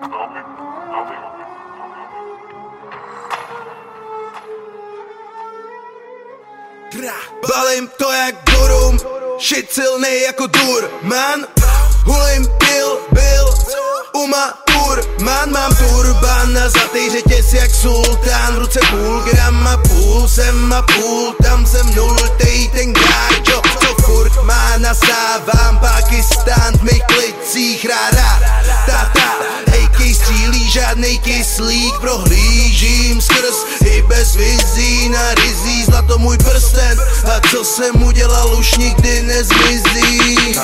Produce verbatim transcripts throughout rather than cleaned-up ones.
Balím to jak Durum, shit silnej jako dur, man. Hulím pil, byl, umatur, man. Mám turban na zlatý řetěz jak sultán. V ruce půl gram a půl, sem a půl, tam jsem nultej ten gáčo, co furt má nasávám. Pakistán v mých klicích, rá, tata, hejkej střílí, žádnej kyslík. Prohlížím skrz i bez vizí, na rizí zlato můj prsten. A co jsem udělal už nikdy nezmizí.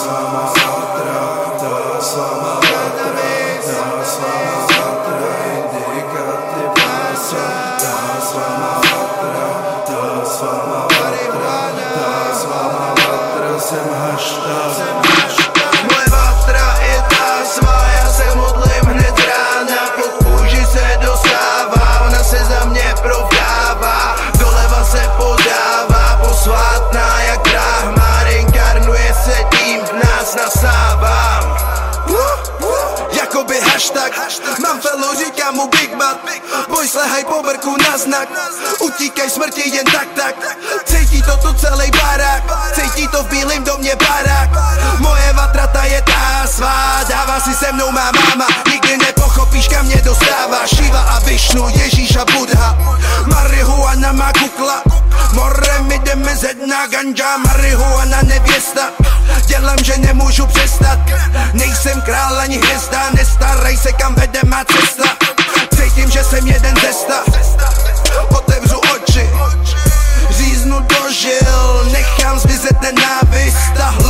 Moje vatra je ta svá, já se modlím hned rána. Pod kůži se dostává, ona se za mě provdává. Doleva se podává, posvátná jak Brahma. Reinkarnuje se tím, v nás nasávám. Jakoby hashtag, mám felu, říkám mu Big Bad. Boj slehaj po brku na znak, utíkaj smrti jen tak tak. Cítí to tu celý barák, cítí to v bílým domě barák. Moje vatra ta je ta svá, dává si se mnou má máma. Nikdy nepochopíš, kam mě dostává Šiva a Višnu, Ježíš a Buddha. Marihuana má kukla, morem jdeme ze dna. Ganja, marihuana nevěsta, dělám, že nemůžu přestat. Nejsem král ani hvězda, nestarej se, kam vede má cesta. Cítím, že jsem jeden ze sta, otevřu oči, říznu do žil, nechám zmizet nenávist. Ta